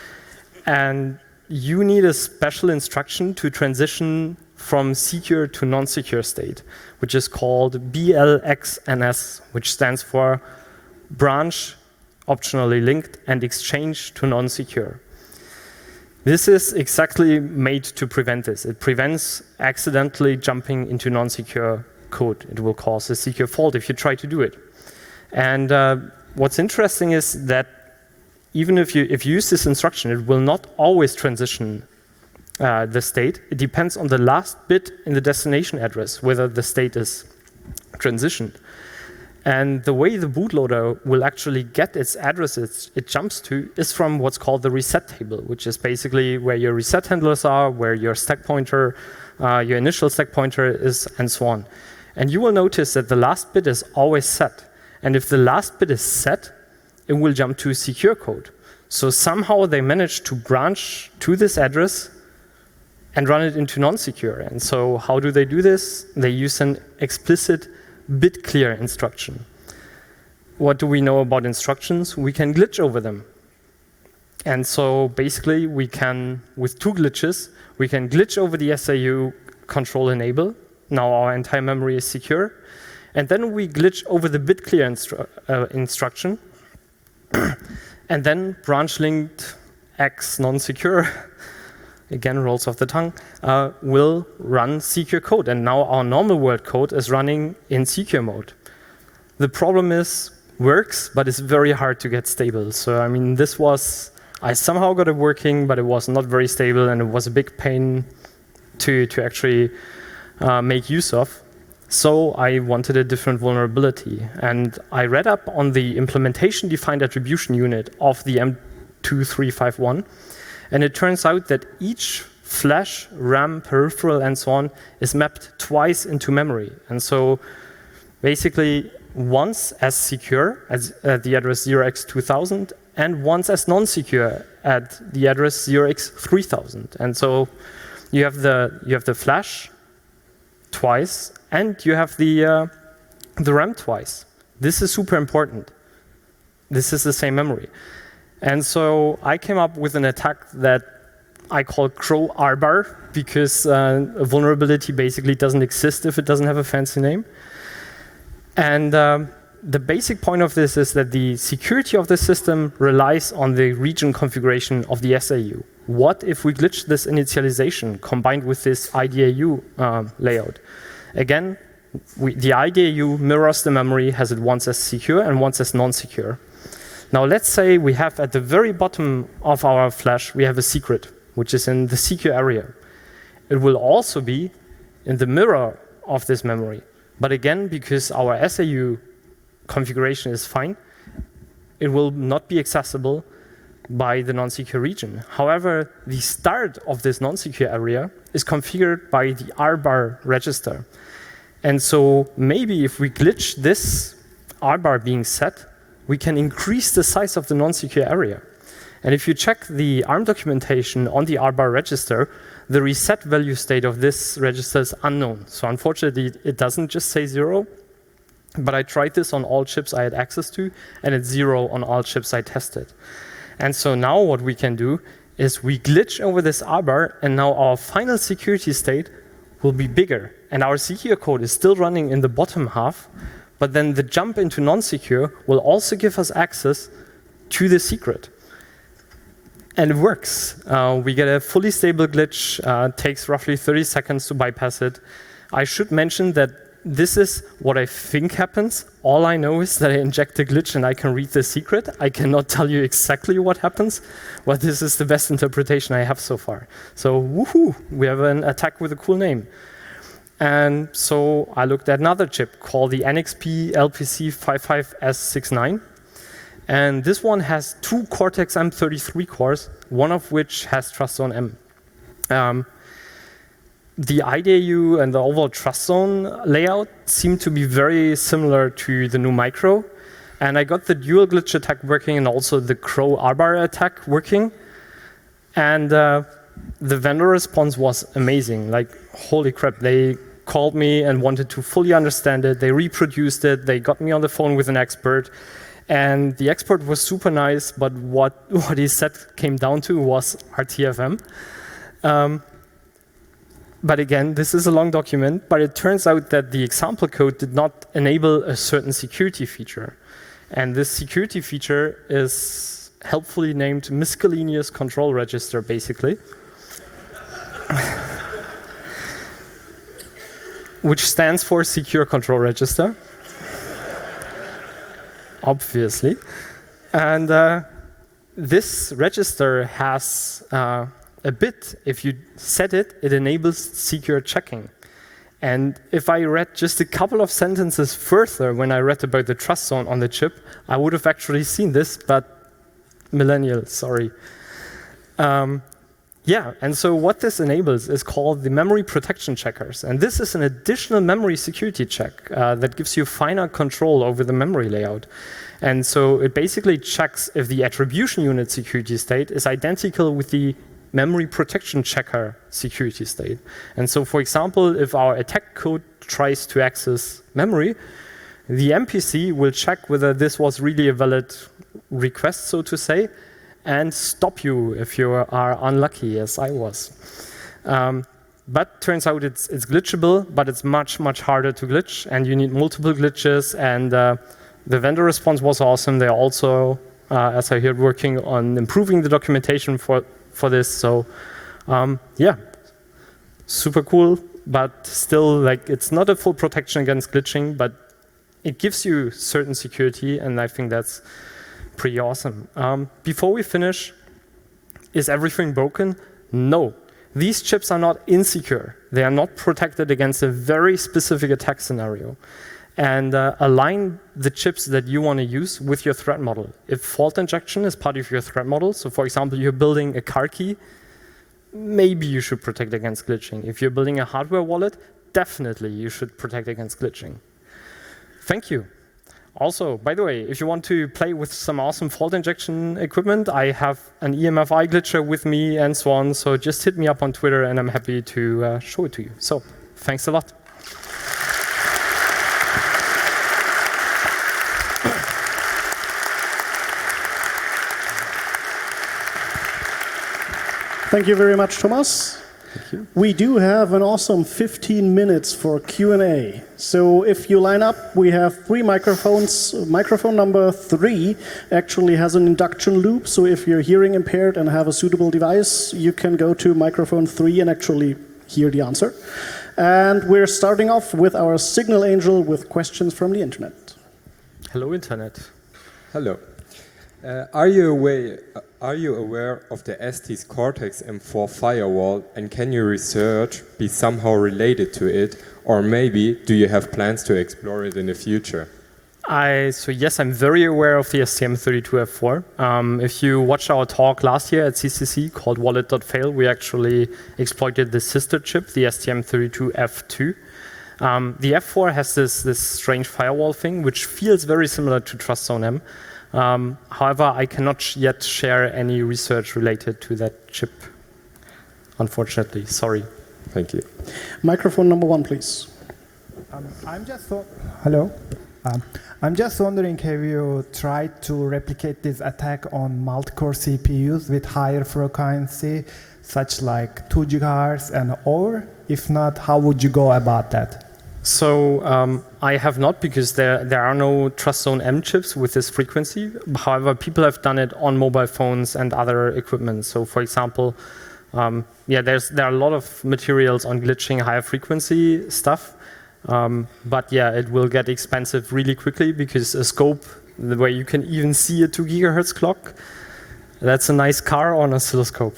And you need a special instruction to transition from secure to non-secure state, which is called B L X N S, which stands for branch, optionally linked, and exchange to non-secure. This is exactly made to prevent this. It prevents accidentally jumping into non-secure code. It will cause a secure fault if you try to do it. And uh, what's interesting is that even if you, if you use this instruction, it will not always transition uh, the state. It depends on the last bit in the destination address, whether the state is transitioned. And the way the bootloader will actually get its addresses it jumps to is from what's called the reset table, which is basically where your reset handlers are, where your stack pointer, uh, your initial stack pointer is, and so on. And you will notice that the last bit is always set. And if the last bit is set, it will jump to secure code. So somehow they managed to branch to this address and run it into non-secure. And so how do they do this? They use an explicit bit clear instruction. What do we know about instructions? We can glitch over them. And so basically we can, with two glitches, we can glitch over the S A U control enable. Now our entire memory is secure. And then we glitch over the bit clear instru uh, instruction. And then branch linked X non-secure, again rolls off the tongue, uh, will run secure code. And now our normal world code is running in secure mode. The problem is, works, but it's very hard to get stable. So I mean, this was, I somehow got it working, but it was not very stable, and it was a big pain to, to actually uh, make use of. So I wanted a different vulnerability. And I read up on the implementation-defined attribution unit of the M two three five one. And it turns out that each flash, RAM, peripheral, and so on is mapped twice into memory. And so basically once as secure at uh, the address zero x two thousand, and once as non-secure at the address zero x three thousand. And so you have the, you have the flash twice, and you have the, uh, the RAM twice. This is super important. This is the same memory. And so I came up with an attack that I call Crow R bar, because uh, a vulnerability basically doesn't exist if it doesn't have a fancy name. And um, the basic point of this is that the security of the system relies on the region configuration of the S A U. What if we glitch this initialization combined with this I D A U um, layout? Again, we, the I D A U mirrors the memory, has it once as secure and once as non-secure. Now let's say we have at the very bottom of our flash, we have a secret, which is in the secure area. It will also be in the mirror of this memory. But again, because our S A U configuration is fine, it will not be accessible by the non-secure region. However, the start of this non-secure area is configured by the R bar register. And so maybe if we glitch this R bar being set, we can increase the size of the non-secure area. And if you check the ARM documentation on the R bar register, the reset value state of this register is unknown. So unfortunately, it doesn't just say zero, but I tried this on all chips I had access to, and it's zero on all chips I tested. And so now what we can do is we glitch over this R bar, and now our final security state will be bigger. And our secure code is still running in the bottom half, but then the jump into non-secure will also give us access to the secret. And it works. Uh, we get a fully stable glitch. Uh, takes roughly thirty seconds to bypass it. I should mention that this is what I think happens. All I know is that I inject the glitch and I can read the secret. I cannot tell you exactly what happens, but this is the best interpretation I have so far. So woohoo, we have an attack with a cool name. And so I looked at another chip called the N X P L P C fifty-five S sixty-nine. And this one has two Cortex M thirty-three cores, one of which has TrustZone M. Um, the I D A U and the overall TrustZone layout seem to be very similar to the new Micro. And I got the dual glitch attack working and also the Crow R bar attack working. And uh, the vendor response was amazing. Like, holy crap, they called me and wanted to fully understand it. They reproduced it. They got me on the phone with an expert. And the expert was super nice, but what, what he said came down to was R T F M. Um, but again, this is a long document, but it turns out that the example code did not enable a certain security feature. And this security feature is helpfully named miscellaneous control register, basically. Which stands for secure control register. Obviously. And uh, this register has uh, a bit. If you set it, it enables secure checking. And if I read just a couple of sentences further when I read about the trust zone on the chip, I would have actually seen this, but millennial, sorry. Um, yeah, and so what this enables is called the memory protection checkers. And this is an additional memory security check uh, that gives you finer control over the memory layout. And so it basically checks if the attribution unit security state is identical with the memory protection checker security state. And so, for example, if our attack code tries to access memory, the M P C will check whether this was really a valid request, so to say, and stop you if you are unlucky, as I was. Um, but turns out it's, it's glitchable, but it's much, much harder to glitch, and you need multiple glitches, and uh, the vendor response was awesome. They're also, uh, as I heard, working on improving the documentation for, for this, so um, yeah, super cool, but still, like, it's not a full protection against glitching, but it gives you certain security, and I think that's pretty awesome. Um, before we finish, is everything broken? No. These chips are not insecure. They are not protected against a very specific attack scenario. And uh, align the chips that you want to use with your threat model. If fault injection is part of your threat model, so for example, you're building a car key, maybe you should protect against glitching. If you're building a hardware wallet, definitely you should protect against glitching. Thank you. Also, by the way, if you want to play with some awesome fault injection equipment, I have an E M F I glitcher with me and so on, so just hit me up on Twitter and I'm happy to uh, show it to you. So, thanks a lot. Thank you very much, Thomas. Thank you. We do have an awesome fifteen minutes for Q and A. So if you line up, we have three microphones. Microphone number three actually has an induction loop. So if you're hearing impaired and have a suitable device, you can go to microphone three and actually hear the answer. And we're starting off with our Signal Angel with questions from the internet. Hello, Internet. Hello. Uh, are you aware? Uh, are you aware of the S T's Cortex M four firewall, and can your research be somehow related to it, or maybe do you have plans to explore it in the future? I, so yes, I'm very aware of the S T M thirty-two F four. Um, if you watched our talk last year at C C C called Wallet dot fail, we actually exploited the sister chip, the S T M thirty-two F two. Um, the F four has this, this strange firewall thing, which feels very similar to TrustZone M. Um, however, I cannot sh yet share any research related to that chip, unfortunately. Sorry. Thank you. Microphone number one, please. Um, I'm just so hello. Um, I'm just wondering, have you tried to replicate this attack on multi-core C P Us with higher frequency, such like two gigahertz and over? If not, how would you go about that? So um, I have not, because there there are no TrustZone M chips with this frequency. However, people have done it on mobile phones and other equipment. So, for example, um, yeah, there's there are a lot of materials on glitching higher frequency stuff. Um, but yeah, it will get expensive really quickly, because a scope the way you can even see a two gigahertz clock, that's a nice car on oscilloscope.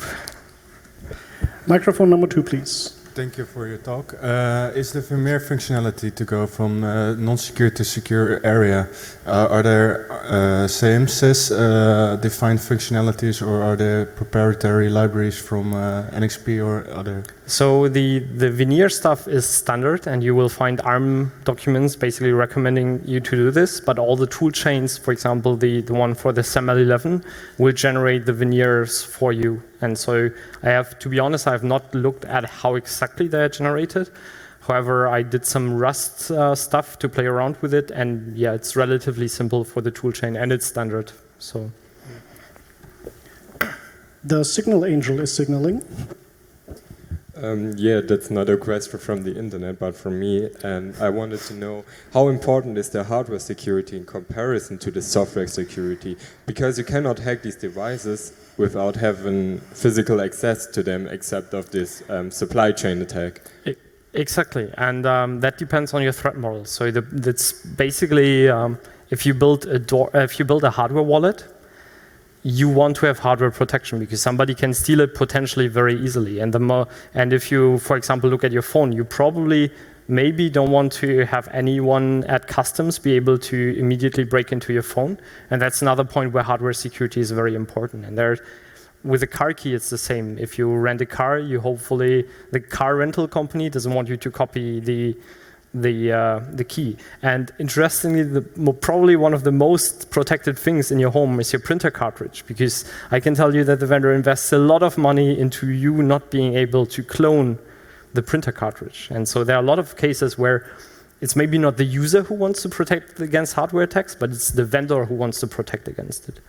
Microphone number two, please. Thank you for your talk. Uh, is the Vermeer functionality to go from uh, non-secure to secure area? Uh, are there uh, same S I S uh, defined functionalities, or are there proprietary libraries from uh, N X P or other? So the, the veneer stuff is standard, and you will find ARM documents basically recommending you to do this, but all the tool chains, for example, the, the one for the S E M L eleven, will generate the veneers for you. And so I have, to be honest, I have not looked at how exactly they are generated. However, I did some Rust uh, stuff to play around with it, and yeah, it's relatively simple for the toolchain, and it's standard. So, The Signal Angel is signaling. Um, yeah, that's not a question from the internet, but from me. And I wanted to know, how important is the hardware security in comparison to the software security? Because you cannot hack these devices without having physical access to them, except of this um, supply chain attack. Exactly, and um, that depends on your threat model. So the, that's basically um, if you build a door, uh, if you build a hardware wallet, you want to have hardware protection, because somebody can steal it potentially very easily. And the more, and if you, for example, look at your phone, you probably maybe don't want to have anyone at customs be able to immediately break into your phone. And that's another point where hardware security is very important. And there, with a car key, it's the same. If you rent a car, you hopefully, the car rental company doesn't want you to copy the the uh, the key. And interestingly, the, probably one of the most protected things in your home is your printer cartridge, because I can tell you that the vendor invests a lot of money into you not being able to clone the printer cartridge. And so there are a lot of cases where it's maybe not the user who wants to protect against hardware attacks, but it's the vendor who wants to protect against it.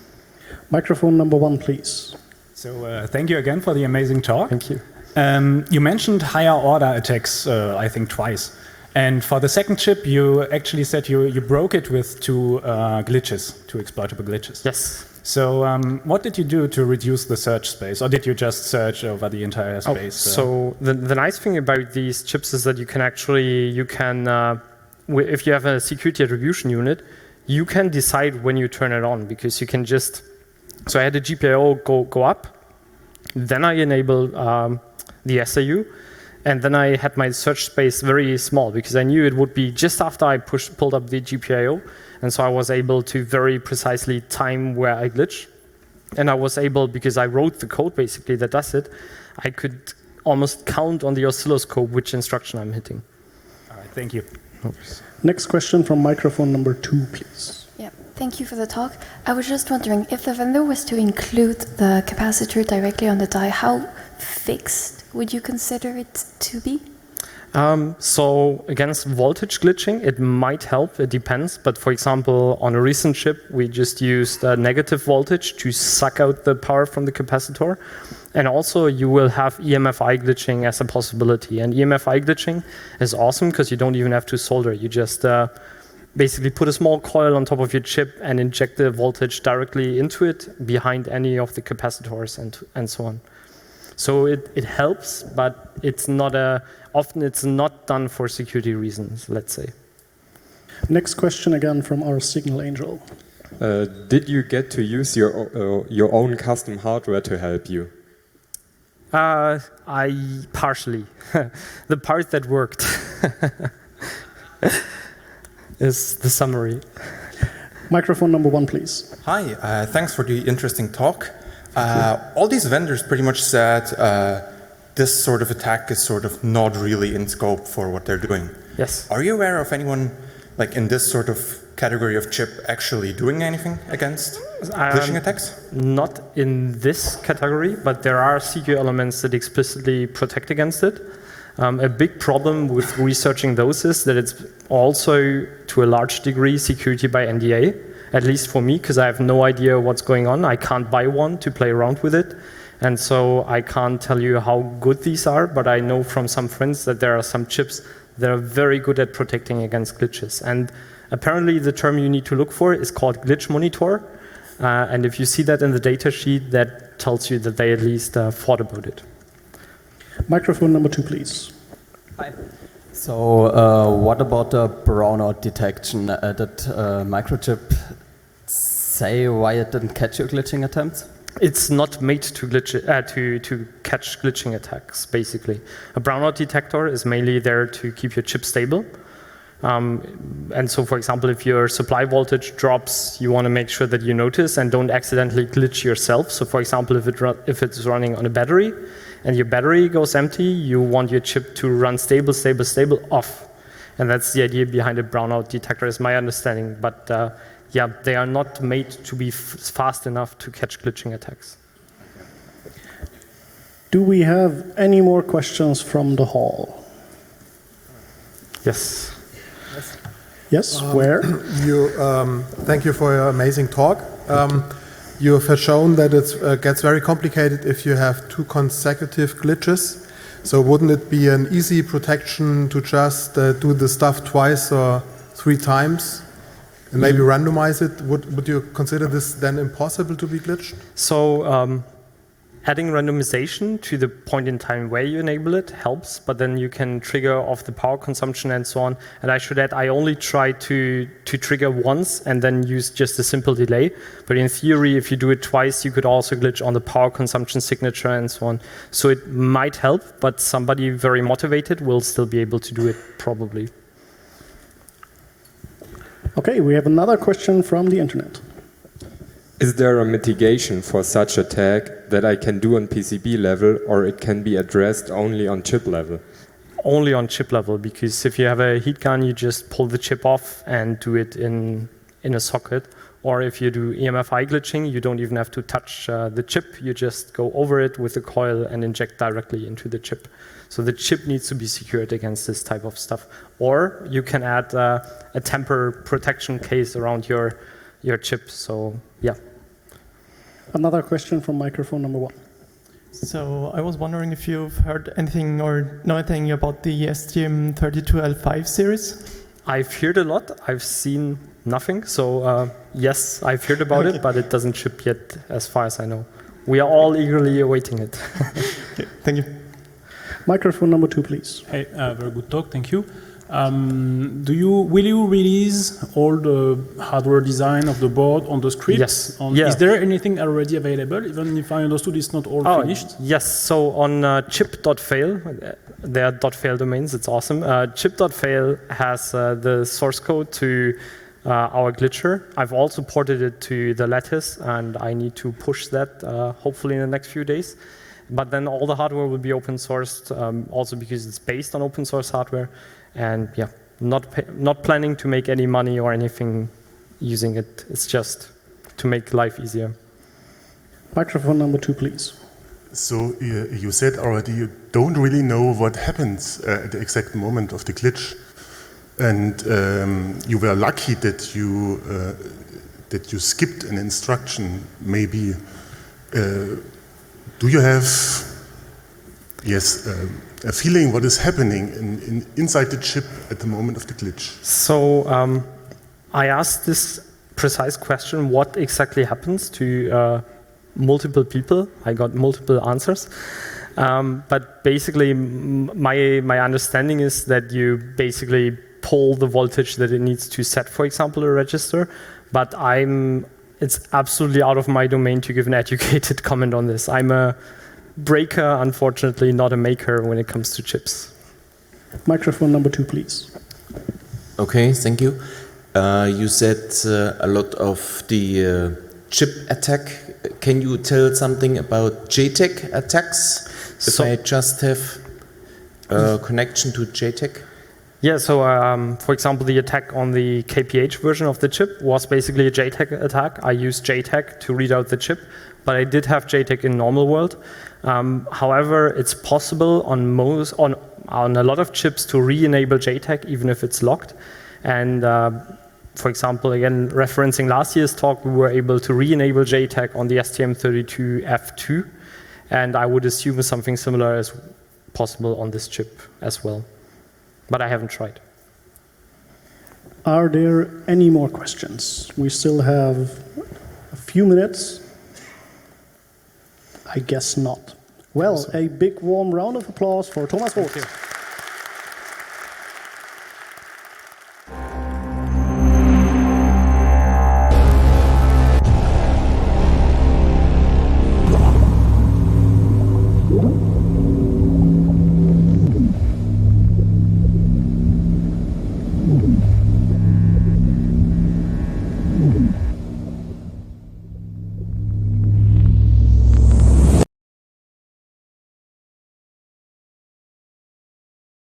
Microphone number one, please. So uh, thank you again for the amazing talk. Thank you. Um, you mentioned higher order attacks, uh, I think twice. And for the second chip, you actually said you, you broke it with two uh, glitches, two exploitable glitches. Yes. So um, what did you do to reduce the search space? Or did you just search over the entire space? Oh, so the, the nice thing about these chips is that you can actually, you can, uh, if you have a security attribution unit, you can decide when you turn it on, because you can just, so I had the G P I O go, go up, then I enable um, the S A U, and then I had my search space very small, because I knew it would be just after I pushed, pulled up the G P I O. And so I was able to very precisely time where I glitch. And I was able, because I wrote the code basically that does it, I could almost count on the oscilloscope which instruction I'm hitting. All right, thank you. Oops. Next question from microphone number two, please. Yeah, thank you for the talk. I was just wondering, if the vendor was to include the capacitor directly on the die, how fixed would you consider it to be? Um, so against voltage glitching, it might help, it depends. But for example, on a recent chip, we just used uh, negative voltage to suck out the power from the capacitor. And also you will have E M F I glitching as a possibility. And E M F I glitching is awesome because you don't even have to solder. You just uh, basically put a small coil on top of your chip and inject the voltage directly into it behind any of the capacitors and, and so on. So it, it helps, but it's not a, often it's not done for security reasons, let's say. Next question again from our Signal Angel. Uh, did you get to use your, uh, your own custom hardware to help you? Uh, I partially. The part that worked is the summary. Microphone number one, please. Hi, uh, thanks for the interesting talk. Uh, all these vendors pretty much said uh, this sort of attack is sort of not really in scope for what they're doing. Yes. Are you aware of anyone like in this sort of category of chip actually doing anything against glitching Um, attacks? Not in this category, but there are C Q elements that explicitly protect against it. Um, a big problem with researching those is that it's also, to a large degree, security by N D A, at least for me, because I have no idea what's going on. I can't buy one to play around with it. And so I can't tell you how good these are, but I know from some friends that there are some chips that are very good at protecting against glitches. And apparently the term you need to look for is called glitch monitor. Uh, and if you see that in the data sheet, that tells you that they at least uh, thought about it. Microphone number two, please. Hi. So uh, what about the brownout detection? Uh, did uh, Microchip say why it didn't catch your glitching attempts? It's not made to, glitch, uh, to, to catch glitching attacks, basically. A brownout detector is mainly there to keep your chip stable. Um, and so, for example, if your supply voltage drops, you want to make sure that you notice and don't accidentally glitch yourself. So, for example, if, it if it's running on a battery and your battery goes empty, you want your chip to run stable, stable, stable, off. And that's the idea behind a brownout detector, is my understanding. But uh, yeah, they are not made to be f fast enough to catch glitching attacks. Do we have any more questions from the hall? Yes. Yes, Um, where? You, um, thank you for your amazing talk. Um, you have shown that it uh, gets very complicated if you have two consecutive glitches. So wouldn't it be an easy protection to just uh, do the stuff twice or three times and maybe mm. randomize it? Would, would you consider this then impossible to be glitched? So um, adding randomization to the point in time where you enable it helps, but then you can trigger off the power consumption and so on. And I should add, I only try to, to trigger once and then use just a simple delay. But in theory, if you do it twice, you could also glitch on the power consumption signature and so on. So it might help, but somebody very motivated will still be able to do it, probably. Okay, we have another question from the internet. Is there a mitigation for such attack that I can do on P C B level, or it can be addressed only on chip level? Only on chip level, because if you have a heat gun, you just pull the chip off and do it in, in a socket. Or if you do E M F I glitching, you don't even have to touch uh, the chip. You just go over it with a coil and inject directly into the chip. So the chip needs to be secured against this type of stuff. Or you can add uh, a temper protection case around your your chip. So yeah. Another question from microphone number one. So I was wondering if you've heard anything or know anything about the S T M thirty-two L five series? I've heard a lot. I've seen nothing. So uh, yes, I've heard about okay. it, but it doesn't ship yet, as far as I know. We are all eagerly awaiting it. Okay, thank you. Microphone number two, please. Hey, uh, very good talk. Thank you. Um, do you will you release all the hardware design of the board on the script? Yes. On, yeah. Is there anything already available? Even if I understood it's not all oh, finished. Yes. So on uh, chip dot fail, there are .fail domains. It's awesome. Uh, chip dot fail has uh, the source code to uh, our glitcher. I've also ported it to the lattice, and I need to push that uh, hopefully in the next few days. But then all the hardware will be open sourced, um, also because it's based on open source hardware. And yeah, not pay, not planning to make any money or anything using it. It's just to make life easier. Microphone number two, please. So uh, you said already you don't really know what happens uh, at the exact moment of the glitch, and um, you were lucky that you uh, that you skipped an instruction. Maybe uh, do you have yes uh, a feeling what is happening in, in inside the chip at the moment of the glitch? So um, I asked this precise question: what exactly happens to uh, multiple people? I got multiple answers. Um, but basically, m my, my understanding is that you basically pull the voltage that it needs to set, for example, a register. But I'm, it's absolutely out of my domain to give an educated comment on this. I'm a breaker, unfortunately, not a maker when it comes to chips. Microphone number two, please. Okay, thank you. Uh, you said uh, a lot of the uh, chip attack. Can you tell something about J TAG attacks? If So- I just have a connection to J TAG? Yeah, so um, for example, the attack on the K P H version of the chip was basically a J TAG attack. I used J TAG to read out the chip, but I did have J TAG in normal world. Um, however, it's possible on most on on a lot of chips to re-enable J TAG even if it's locked. And uh, for example, again, referencing last year's talk, we were able to re-enable J TAG on the S T M thirty-two F two, and I would assume something similar is possible on this chip as well. But I haven't tried. Are there any more questions? We still have a few minutes. I guess not. Well, a big warm round of applause for Thomas Roth.